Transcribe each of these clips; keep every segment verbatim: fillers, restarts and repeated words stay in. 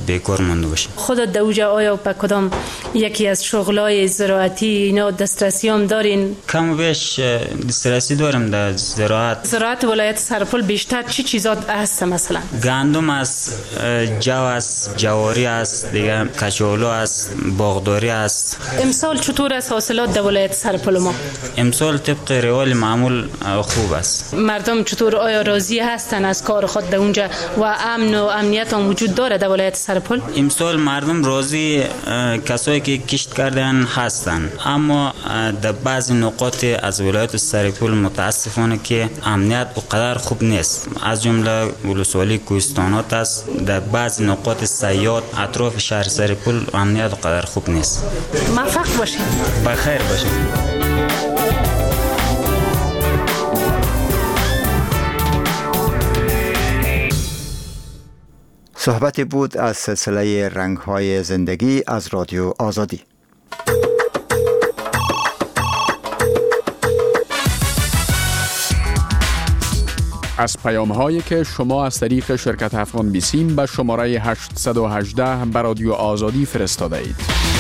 بیکار مونده باشه. خودت در اوجا آیا به کدام یکی از شغلای زراعتی اینا دسترسی هم دارین؟ کم و بیش دسترسی دارم در زراعت. زراعت ولایت سرپل بیشتر چی چیزات هست مثلا؟ گندم است، جو است، جواری است، دیگه کچالو است، باغداری است. امسال چطور است حاصلات در ولایت سرپل ما؟ امسال طبق روال معمول خوب است. مردم چطور آیا راضی هستن از کار خود در اونجا و امن و امنیت هم وجود داره در ولایت سرپل؟ امسال مردم راضی کسایی که کشت کردن هستن، اما در بعضی نقاط از ولایت سرپل متاسفانه که امنیت اونقدر خوب نیست. از جمله ولسوالی کوهستانات است، در بعضی نقاط سیاد اطراف شهر سرپل امنیت اونقدر خوب نیست. موفق باشید. بخیر باشید. صحبتی بود از سلسله رنگ‌های زندگی از رادیو آزادی. از پیام‌هایی که شما از طریق شرکت افغان بیسیم به شماره هشت یک هشت به رادیو آزادی فرستاده اید.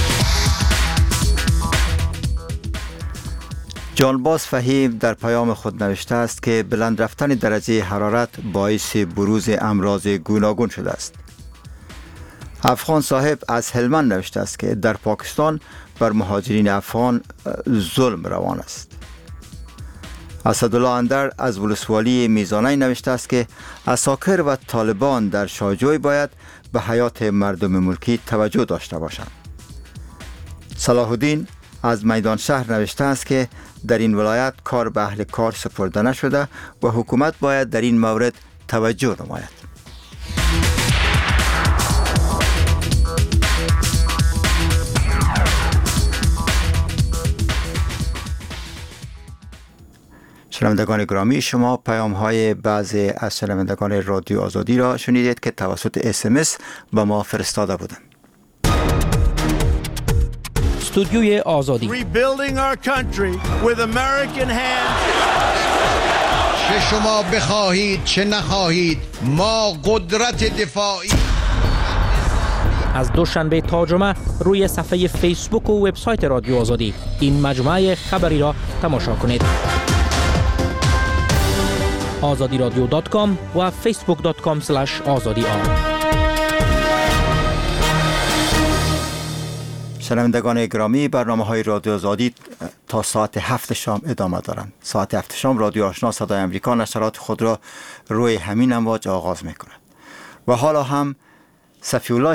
جانباز فهیم در پیام خود نوشته است که بلند رفتن درجه حرارت باعث بروز امراض گوناگون شده است. افغان صاحب از هلمند نوشته است که در پاکستان بر مهاجرین افغان ظلم روان است. اسدالله اندر از ولسوالی میزانه نوشته است که عساکر و طالبان در شاهجوی باید به حیات مردم ملکی توجه داشته باشند. صلاح الدین از میدان شهر نوشته است که در این ولایت کار به اهل کار سپرده نشده و حکومت باید در این مورد توجه نماید. شنوندگان گرامی، شما پیام های بعضی از شنوندگان رادیو آزادی را شنیدید که توسط اس ام اس به ما فرستاده بودند. استودیوی آزادی. Rebuilding our country with American hands. چه شما بخواهید چه نخواهید ما قدرت دفاعی. از دوشنبه تا جمعه روی صفحه فیسبوک و وبسایت رادیو آزادی این مجموعه خبری را تماشا کنید. آزادی رادیو دات کام و فیسبوک دات کام اسلش آزادی آر. شنوندگان گرامی، برنامه های رادیو آزادی تا ساعت هفت شام ادامه دارند. ساعت هفت شام رادیو آشنا صدای امریکا نشرات خود را روی همین امواج آغاز میکند و حالا هم صفی الله